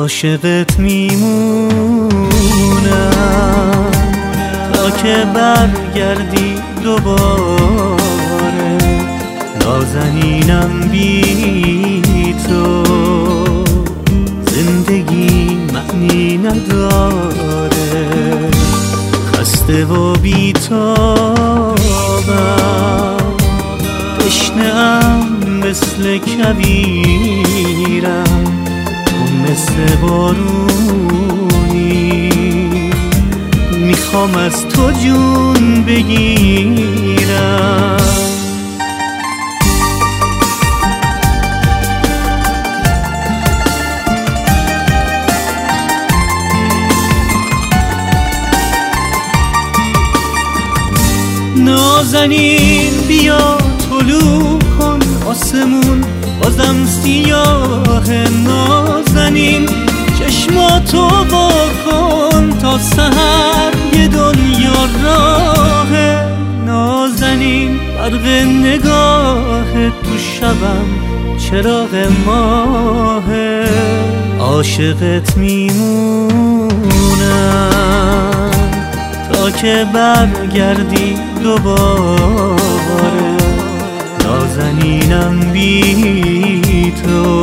عاشقت میمونم تا که برگردی دوباره. نازنینم بی تو زندگی معنی نداره. خسته و بی تابم، تشنه‌ام مثل کویرم، تو مثل بارونی میخوام از تو جون بگیرم. نازنین بیا طلوع کن آسمون بازم سیاه. نازنین چشماتو وا کن تا سحر یه دنیا راهه. نازنین برق نگاه تو شبم چراغ ماهه. عاشقت میمونم تا که برگردی دوباره. نازنینم بی تو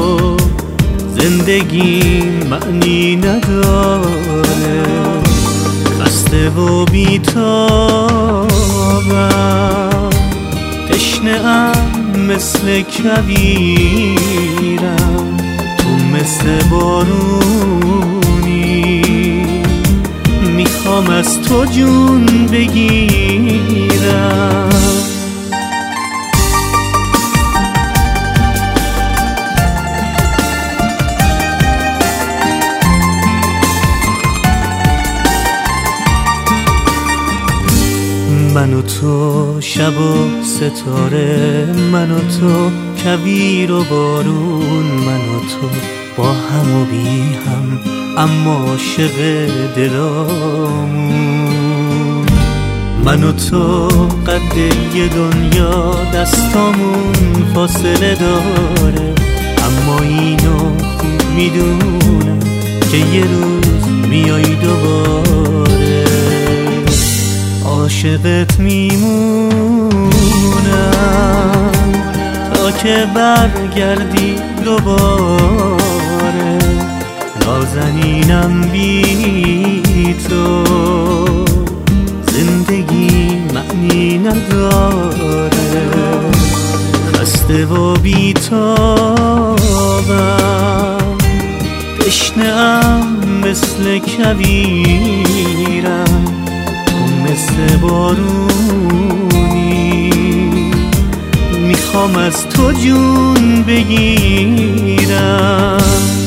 زندگی معنی نداره. خسته و بی تابم، تشنه‌ام مثل کویرم، تو مثل بارونی میخوام از تو جون بگیرم. من و تو شب و ستاره، من و تو کویر و بارون، من و تو با هم و بی هم اما عاشق دلامون. من و تو قد یه دنیا، دستامون فاصله داره، اما اینو خوب میدونم که یه روز میای دوباره. عاشقت میمونم تا که برگردی دوباره. نازنینم بی تو زندگی معنی نداره. خسته و بی تابم، تشنه‌ام مثل کویرم، مثل بارونی میخوام از تو جون بگیرم.